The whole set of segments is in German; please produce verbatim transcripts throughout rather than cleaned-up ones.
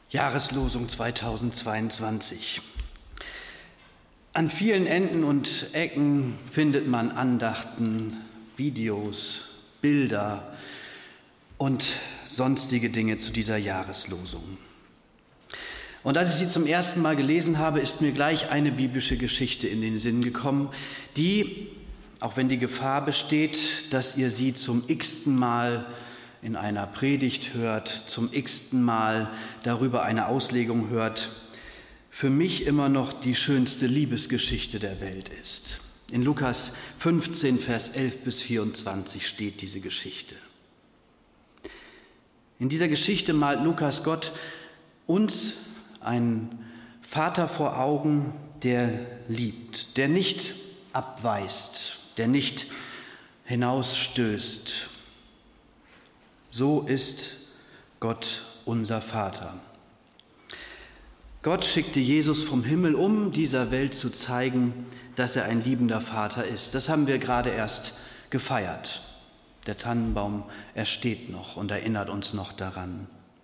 Jahreslosung zweitausendzweiundzwanzig. An vielen Enden und Ecken findet man Andachten, Videos, Bilder und sonstige Dinge zu dieser Jahreslosung. Und als ich sie zum ersten Mal gelesen habe, ist mir gleich eine biblische Geschichte in den Sinn gekommen, die, auch wenn die Gefahr besteht, dass ihr sie zum x-ten Mal in einer Predigt hört, zum x-ten Mal darüber eine Auslegung hört, für mich immer noch die schönste Liebesgeschichte der Welt ist. In Lukas fünfzehn, Vers elf bis vierundzwanzig steht diese Geschichte. In dieser Geschichte malt Lukas Gott uns einen Vater vor Augen, der liebt, der nicht abweist, der nicht hinausstößt. So ist Gott unser Vater. Gott schickte Jesus vom Himmel, um dieser Welt zu zeigen, dass er ein liebender Vater ist. Das haben wir gerade erst gefeiert. Der Tannenbaum, er steht noch und erinnert uns noch daran.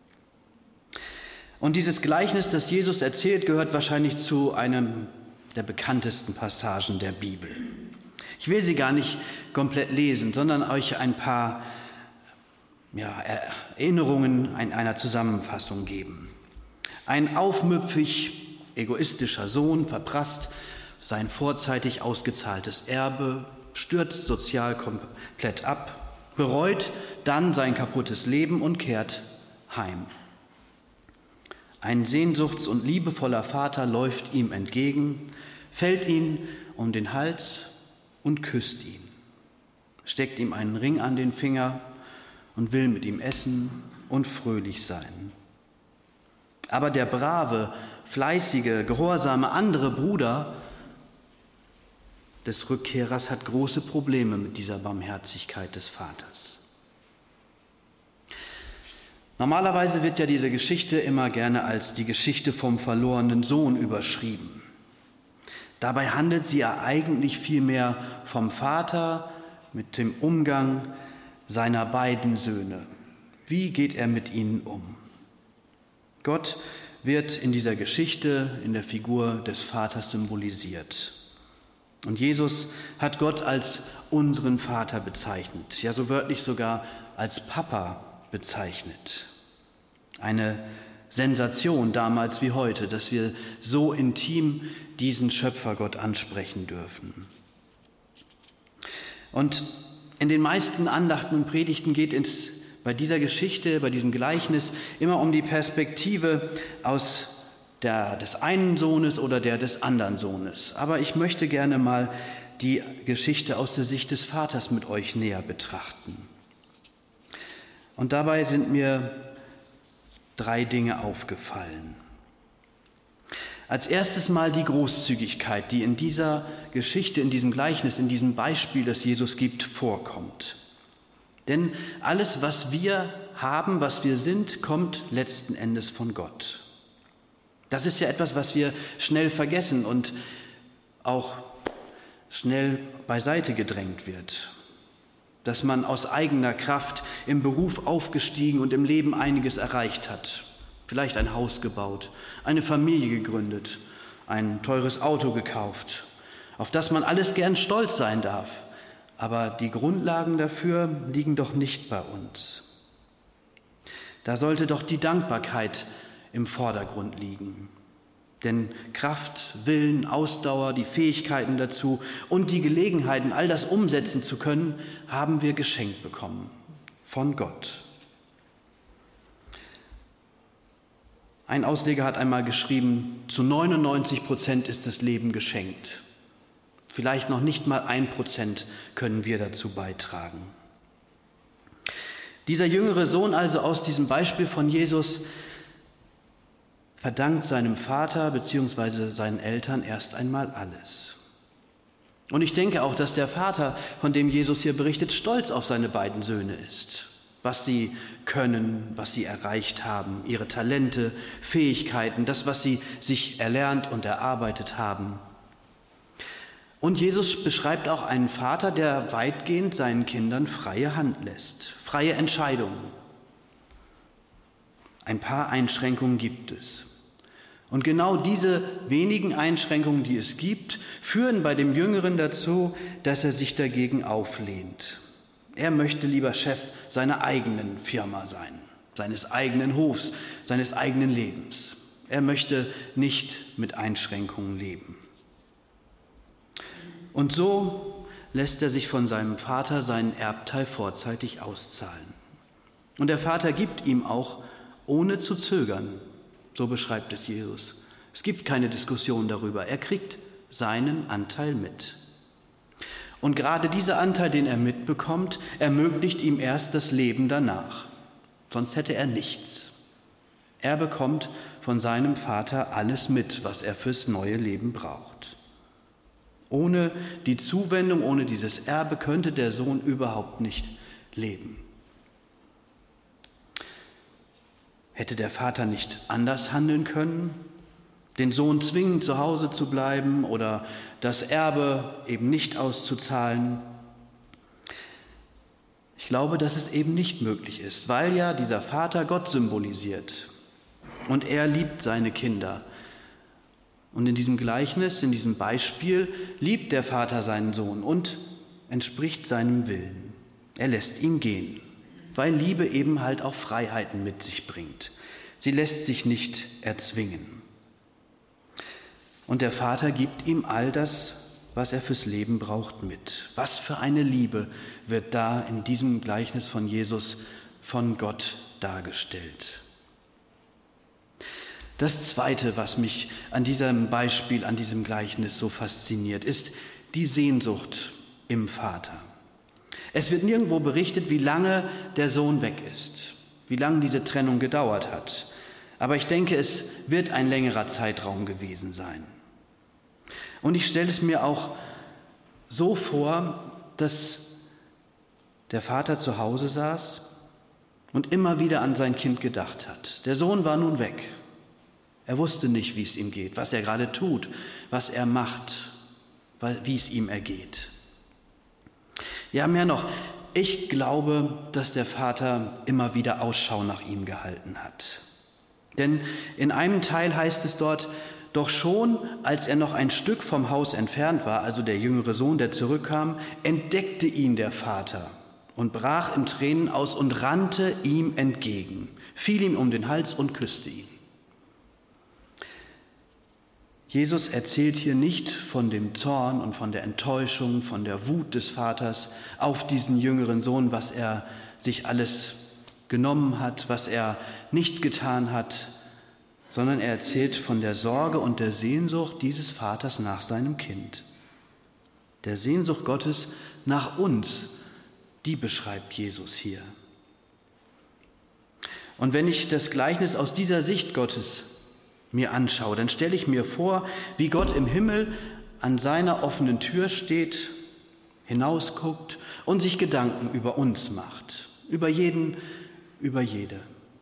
Und dieses Gleichnis, das Jesus erzählt, gehört wahrscheinlich zu einem der bekanntesten Passagen der Bibel. Ich will sie gar nicht komplett lesen, sondern euch ein paar ja, Erinnerungen in einer Zusammenfassung geben. Ein aufmüpfig egoistischer Sohn verprasst sein vorzeitig ausgezahltes Erbe, stürzt sozial komplett ab, bereut dann sein kaputtes Leben und kehrt heim. Ein sehnsuchts- und liebevoller Vater läuft ihm entgegen, fällt ihn um den Hals und küsst ihn, steckt ihm einen Ring an den Finger und will mit ihm essen und fröhlich sein. Aber der brave, fleißige, gehorsame andere Bruder des Rückkehrers hat große Probleme mit dieser Barmherzigkeit des Vaters. Normalerweise wird ja diese Geschichte immer gerne als die Geschichte vom verlorenen Sohn überschrieben. Dabei handelt sie ja eigentlich vielmehr vom Vater mit dem Umgang seiner beiden Söhne. Wie geht er mit ihnen um? Gott wird in dieser Geschichte in der Figur des Vaters symbolisiert. Und Jesus hat Gott als unseren Vater bezeichnet, ja so wörtlich sogar als Papa bezeichnet. Eine Sensation damals wie heute, dass wir so intim diesen Schöpfergott ansprechen dürfen. Und in den meisten Andachten und Predigten geht es bei dieser Geschichte, bei diesem Gleichnis immer um die Perspektive aus der des einen Sohnes oder der des anderen Sohnes. Aber ich möchte gerne mal die Geschichte aus der Sicht des Vaters mit euch näher betrachten. Und dabei sind mir drei Dinge aufgefallen. Als erstes mal die Großzügigkeit, die in dieser Geschichte, in diesem Gleichnis, in diesem Beispiel, das Jesus gibt, vorkommt. Denn alles, was wir haben, was wir sind, kommt letzten Endes von Gott. Das ist ja etwas, was wir schnell vergessen und auch schnell beiseite gedrängt wird. Dass man aus eigener Kraft im Beruf aufgestiegen und im Leben einiges erreicht hat. Vielleicht ein Haus gebaut, eine Familie gegründet, ein teures Auto gekauft, auf das man alles gern stolz sein darf. Aber die Grundlagen dafür liegen doch nicht bei uns. Da sollte doch die Dankbarkeit im Vordergrund liegen. Denn Kraft, Willen, Ausdauer, die Fähigkeiten dazu und die Gelegenheiten, all das umsetzen zu können, haben wir geschenkt bekommen von Gott. Ein Ausleger hat einmal geschrieben, zu neunundneunzig Prozent ist das Leben geschenkt. Vielleicht noch nicht mal ein Prozent können wir dazu beitragen. Dieser jüngere Sohn also aus diesem Beispiel von Jesus verdankt seinem Vater bzw. seinen Eltern erst einmal alles. Und ich denke auch, dass der Vater, von dem Jesus hier berichtet, stolz auf seine beiden Söhne ist. Was sie können, was sie erreicht haben, ihre Talente, Fähigkeiten, das, was sie sich erlernt und erarbeitet haben. Und Jesus beschreibt auch einen Vater, der weitgehend seinen Kindern freie Hand lässt, freie Entscheidungen. ein paar Einschränkungen gibt es. Und genau diese wenigen Einschränkungen, die es gibt, führen bei dem Jüngeren dazu, dass er sich dagegen auflehnt. Er möchte lieber Chef seiner eigenen Firma sein, seines eigenen Hofs, seines eigenen Lebens. Er möchte nicht mit Einschränkungen leben. Und so lässt er sich von seinem Vater seinen Erbteil vorzeitig auszahlen. Und der Vater gibt ihm auch ohne zu zögern, so beschreibt es Jesus. Es gibt keine Diskussion darüber. Er kriegt seinen Anteil mit. Und gerade dieser Anteil, den er mitbekommt, ermöglicht ihm erst das Leben danach. Sonst hätte er nichts. Er bekommt von seinem Vater alles mit, was er fürs neue Leben braucht. Ohne die Zuwendung, ohne dieses Erbe könnte der Sohn überhaupt nicht leben. Hätte der Vater nicht anders handeln können? Den Sohn zwingen, zu Hause zu bleiben oder das Erbe eben nicht auszuzahlen? Ich glaube, dass es eben nicht möglich ist, weil ja dieser Vater Gott symbolisiert und er liebt seine Kinder. Und in diesem Gleichnis, in diesem Beispiel, liebt der Vater seinen Sohn und entspricht seinem Willen. Er lässt ihn gehen, weil Liebe eben halt auch Freiheiten mit sich bringt. Sie lässt sich nicht erzwingen. Und der Vater gibt ihm all das, was er fürs Leben braucht, mit. Was für eine Liebe wird da in diesem Gleichnis von Jesus von Gott dargestellt. Das Zweite, was mich an diesem Beispiel, an diesem Gleichnis so fasziniert, ist die Sehnsucht im Vater. Es wird nirgendwo berichtet, wie lange der Sohn weg ist, wie lange diese Trennung gedauert hat. Aber ich denke, es wird ein längerer Zeitraum gewesen sein. Und ich stelle es mir auch so vor, dass der Vater zu Hause saß und immer wieder an sein Kind gedacht hat. Der Sohn war nun weg. Er wusste nicht, wie es ihm geht, was er gerade tut, was er macht, wie es ihm ergeht. Ja, mehr noch, ich glaube, dass der Vater immer wieder Ausschau nach ihm gehalten hat. Denn in einem Teil heißt es dort, doch schon, als er noch ein Stück vom Haus entfernt war, also der jüngere Sohn, der zurückkam, entdeckte ihn der Vater und brach in Tränen aus und rannte ihm entgegen, fiel ihm um den Hals und küsste ihn. Jesus erzählt hier nicht von dem Zorn und von der Enttäuschung, von der Wut des Vaters auf diesen jüngeren Sohn, was er sich alles genommen hat, was er nicht getan hat, sondern er erzählt von der Sorge und der Sehnsucht dieses Vaters nach seinem Kind. Der Sehnsucht Gottes nach uns, die beschreibt Jesus hier. Und wenn ich das Gleichnis aus dieser Sicht Gottes mir anschaue, dann stelle ich mir vor, wie Gott im Himmel an seiner offenen Tür steht, hinausguckt und sich Gedanken über uns macht, über jeden, über jede.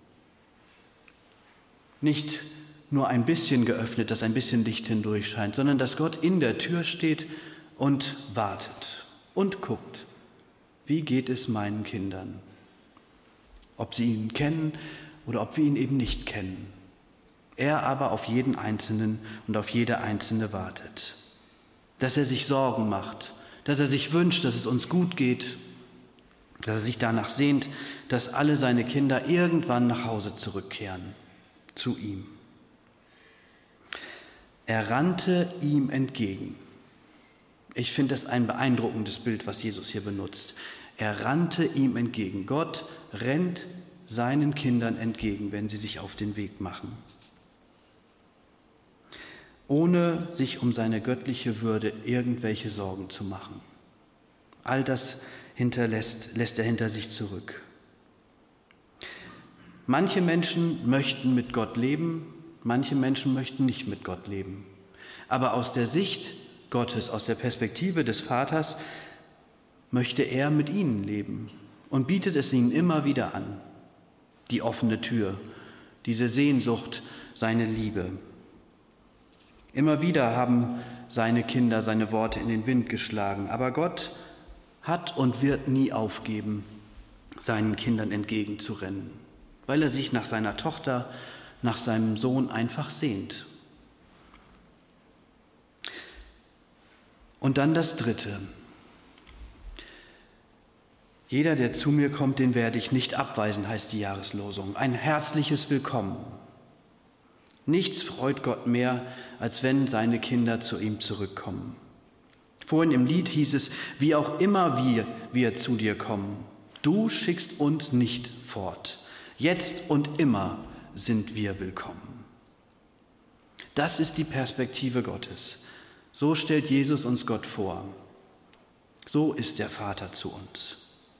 Nicht nur ein bisschen geöffnet, dass ein bisschen Licht hindurch scheint, sondern dass Gott in der Tür steht und wartet und guckt, wie geht es meinen Kindern, ob sie ihn kennen oder ob wir ihn eben nicht kennen. Er aber auf jeden Einzelnen und auf jede Einzelne wartet, dass er sich Sorgen macht, dass er sich wünscht, dass es uns gut geht, dass er sich danach sehnt, dass alle seine Kinder irgendwann nach Hause zurückkehren, zu ihm. Er rannte ihm entgegen. Ich finde das ein beeindruckendes Bild, was Jesus hier benutzt. Er rannte ihm entgegen. Gott rennt seinen Kindern entgegen, wenn sie sich auf den Weg machen, ohne sich um seine göttliche Würde irgendwelche Sorgen zu machen. All das hinterlässt, lässt er hinter sich zurück. Manche Menschen möchten mit Gott leben, manche Menschen möchten nicht mit Gott leben. Aber aus der Sicht Gottes, aus der Perspektive des Vaters, möchte er mit ihnen leben und bietet es ihnen immer wieder an. Die offene Tür, diese Sehnsucht, seine Liebe. Immer wieder haben seine Kinder seine Worte in den Wind geschlagen, aber Gott hat und wird nie aufgeben, seinen Kindern entgegenzurennen. weil er sich nach seiner Tochter, nach seinem Sohn einfach sehnt. Und dann das Dritte. Jeder, der zu mir kommt, den werde ich nicht abweisen, heißt die Jahreslosung. Ein herzliches Willkommen. Nichts freut Gott mehr, als wenn seine Kinder zu ihm zurückkommen. Vorhin im Lied hieß es, wie auch immer wir, wir zu dir kommen, du schickst uns nicht fort. Jetzt und immer sind wir willkommen. Das ist die Perspektive Gottes. So stellt Jesus uns Gott vor. So ist der Vater zu uns.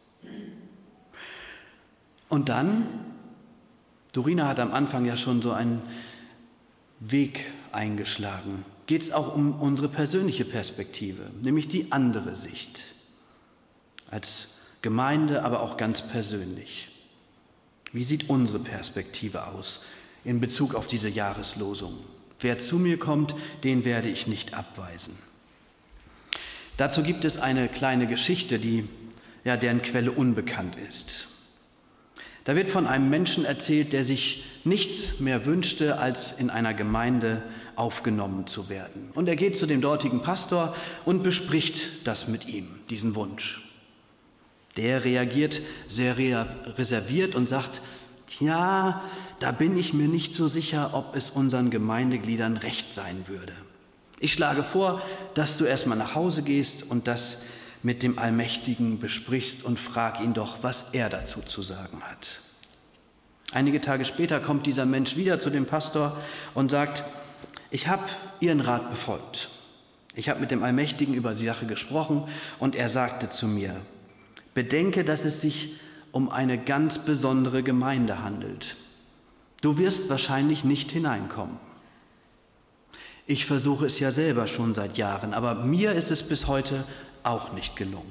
Und dann, Dorina hat am Anfang ja schon so einen Weg eingeschlagen, geht es auch um unsere persönliche Perspektive, nämlich die andere Sicht. Als Gemeinde, aber auch ganz persönlich. Wie sieht unsere Perspektive aus in Bezug auf diese Jahreslosung? Wer zu mir kommt, den werde ich nicht abweisen. Dazu gibt es eine kleine Geschichte, die, ja, deren Quelle unbekannt ist. Da wird von einem Menschen erzählt, der sich nichts mehr wünschte, als in einer Gemeinde aufgenommen zu werden. Und er geht zu dem dortigen Pastor und bespricht das mit ihm, diesen Wunsch. Der reagiert sehr reserviert und sagt, tja, da bin ich mir nicht so sicher, ob es unseren Gemeindegliedern recht sein würde. Ich schlage vor, dass du erstmal nach Hause gehst und das mit dem Allmächtigen besprichst und frag ihn doch, was er dazu zu sagen hat. Einige Tage später kommt dieser Mensch wieder zu dem Pastor und sagt, ich habe Ihren Rat befolgt. Ich habe mit dem Allmächtigen über die Sache gesprochen und er sagte zu mir, bedenke, dass es sich um eine ganz besondere Gemeinde handelt. Du wirst wahrscheinlich nicht hineinkommen. Ich versuche es ja selber schon seit Jahren, aber mir ist es bis heute auch nicht gelungen.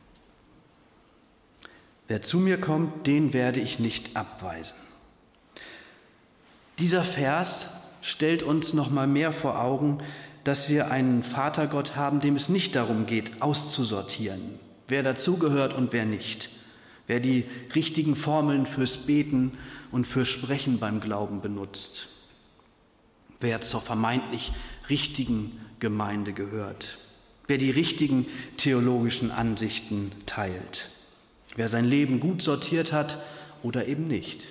Wer zu mir kommt, den werde ich nicht abweisen. Dieser Vers stellt uns noch mal mehr vor Augen, dass wir einen Vatergott haben, dem es nicht darum geht, auszusortieren, wer dazugehört und wer nicht, wer die richtigen Formeln fürs Beten und fürs Sprechen beim Glauben benutzt, wer zur vermeintlich richtigen Gemeinde gehört, wer die richtigen theologischen Ansichten teilt, wer sein Leben gut sortiert hat oder eben nicht.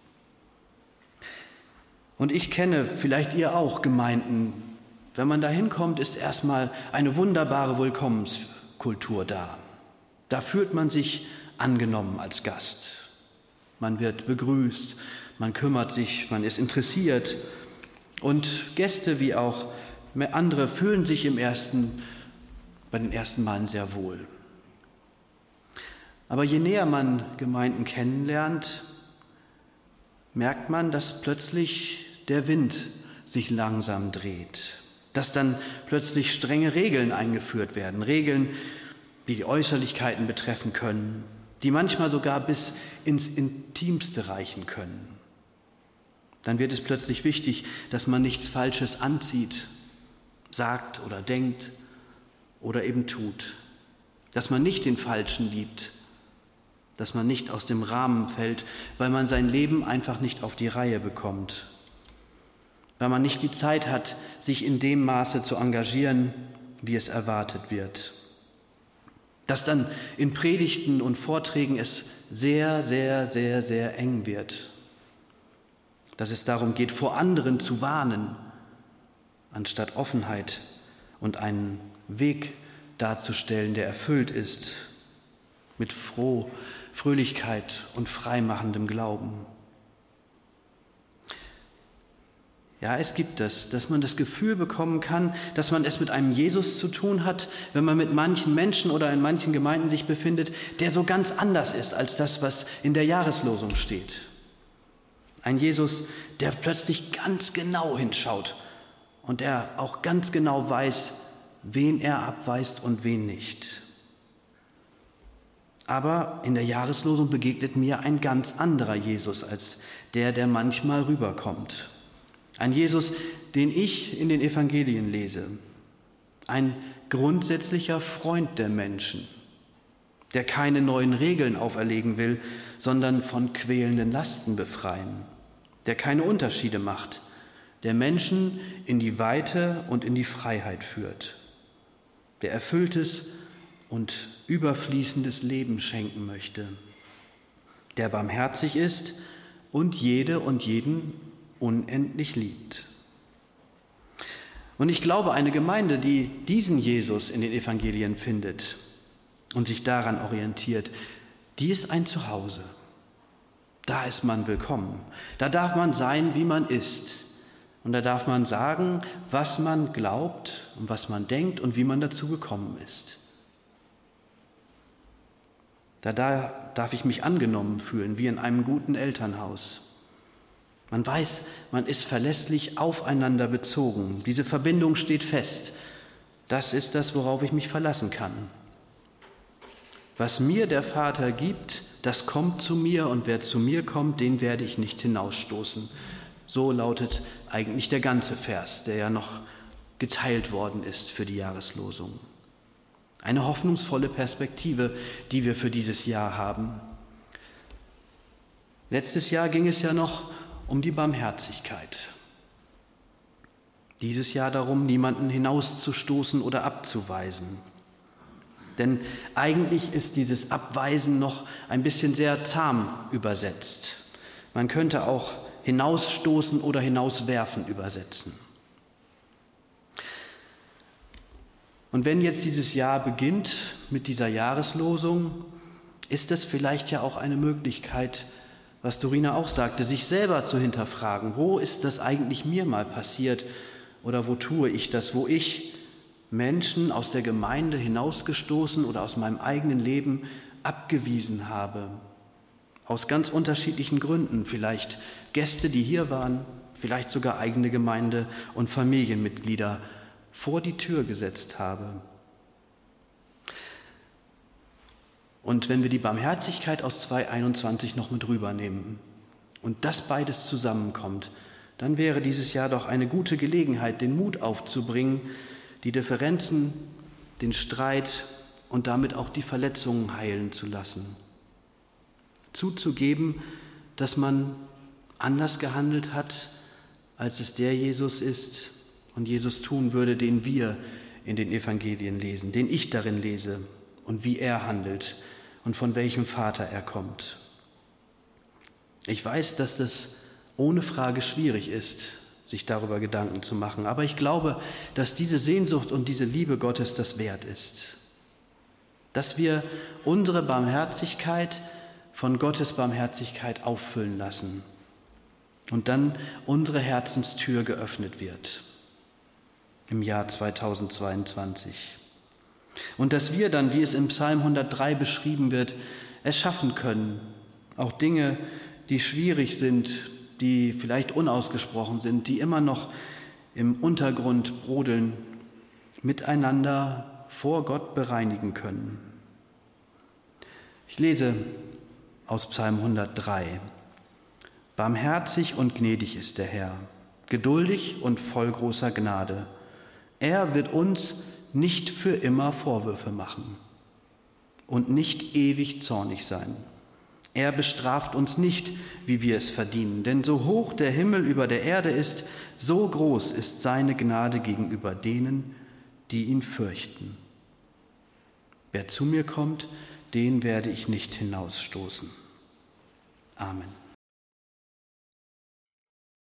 Und ich kenne, vielleicht ihr auch, Gemeinden, wenn man da hinkommt, ist erstmal eine wunderbare Willkommenskultur da. Da fühlt man sich angenommen als Gast. Man wird begrüßt, man kümmert sich, man ist interessiert. Und Gäste wie auch andere fühlen sich im ersten, bei den ersten Malen sehr wohl. Aber je näher man Gemeinden kennenlernt, merkt man, dass plötzlich der Wind sich langsam dreht. Dass dann plötzlich strenge Regeln eingeführt werden. Regeln, die die Äußerlichkeiten betreffen können, die manchmal sogar bis ins Intimste reichen können. Dann wird es plötzlich wichtig, dass man nichts Falsches anzieht, sagt oder denkt oder eben tut. Dass man nicht den Falschen liebt, dass man nicht aus dem Rahmen fällt, weil man sein Leben einfach nicht auf die Reihe bekommt, weil man nicht die Zeit hat, sich in dem Maße zu engagieren, wie es erwartet wird. Dass dann in Predigten und Vorträgen es sehr, sehr, sehr, sehr eng wird. Dass es darum geht, vor anderen zu warnen, anstatt Offenheit und einen Weg darzustellen, der erfüllt ist mit Froh, Fröhlichkeit und freimachendem Glauben. Ja, es gibt das, dass man das Gefühl bekommen kann, dass man es mit einem Jesus zu tun hat, wenn man mit manchen Menschen oder in manchen Gemeinden sich befindet, der so ganz anders ist als das, was in der Jahreslosung steht. Ein Jesus, der plötzlich ganz genau hinschaut und der auch ganz genau weiß, wen er abweist und wen nicht. Aber in der Jahreslosung begegnet mir ein ganz anderer Jesus als der, der manchmal rüberkommt. Ein Jesus, den ich in den Evangelien lese. Ein grundsätzlicher Freund der Menschen. der keine neuen Regeln auferlegen will, sondern von quälenden Lasten befreien, der keine Unterschiede macht, der Menschen in die Weite und in die Freiheit führt, der erfülltes und überfließendes Leben schenken möchte, der barmherzig ist und jede und jeden unendlich liebt. Und ich glaube, eine Gemeinde, die diesen Jesus in den Evangelien findet und sich daran orientiert, die ist ein Zuhause. Da ist man willkommen. Da darf man sein, wie man ist. Und da darf man sagen, was man glaubt und was man denkt und wie man dazu gekommen ist. Da darf ich mich angenommen fühlen, wie in einem guten Elternhaus. Man weiß, man ist verlässlich aufeinander bezogen. Diese Verbindung steht fest. Das ist das, worauf ich mich verlassen kann. Was mir der Vater gibt, das kommt zu mir, und wer zu mir kommt, den werde ich nicht hinausstoßen. So lautet eigentlich der ganze Vers, der ja noch geteilt worden ist für die Jahreslosung. Eine hoffnungsvolle Perspektive, die wir für dieses Jahr haben. Letztes Jahr ging es ja noch um die Barmherzigkeit. Dieses Jahr darum, niemanden hinauszustoßen oder abzuweisen. Denn eigentlich ist dieses Abweisen noch ein bisschen sehr zahm übersetzt. Man könnte auch hinausstoßen oder hinauswerfen übersetzen. Und wenn jetzt dieses Jahr beginnt mit dieser Jahreslosung, ist es vielleicht ja auch eine Möglichkeit, was Dorina auch sagte, sich selber zu hinterfragen. Wo ist das eigentlich mir mal passiert oder wo tue ich das, wo ich Menschen aus der Gemeinde hinausgestoßen oder aus meinem eigenen Leben abgewiesen habe? Aus ganz unterschiedlichen Gründen. Vielleicht Gäste, die hier waren, vielleicht sogar eigene Gemeinde und Familienmitglieder vor die Tür gesetzt habe. Und wenn wir die Barmherzigkeit aus zwei einundzwanzig noch mit rübernehmen und das beides zusammenkommt, dann wäre dieses Jahr doch eine gute Gelegenheit, den Mut aufzubringen, die Differenzen, den Streit und damit auch die Verletzungen heilen zu lassen. Zuzugeben, dass man anders gehandelt hat, als es der Jesus ist und Jesus tun würde, den wir in den Evangelien lesen, den ich darin lese und wie er handelt und von welchem Vater er kommt. Ich weiß, dass das ohne Frage schwierig ist, sich darüber Gedanken zu machen, aber ich glaube, dass diese Sehnsucht und diese Liebe Gottes das wert ist, dass wir unsere Barmherzigkeit von Gottes Barmherzigkeit auffüllen lassen und dann unsere Herzenstür geöffnet wird im Jahr zweitausendzweiundzwanzig. Und dass wir dann, wie es im Psalm hundertdrei beschrieben wird, es schaffen können, auch Dinge, die schwierig sind, die vielleicht unausgesprochen sind, die immer noch im Untergrund brodeln, miteinander vor Gott bereinigen können. Ich lese aus Psalm hundertdrei. Barmherzig und gnädig ist der Herr, geduldig und voll großer Gnade. Er wird uns nicht für immer Vorwürfe machen und nicht ewig zornig sein. Er bestraft uns nicht, wie wir es verdienen, denn so hoch der Himmel über der Erde ist, so groß ist seine Gnade gegenüber denen, die ihn fürchten. Wer zu mir kommt, den werde ich nicht hinausstoßen. Amen.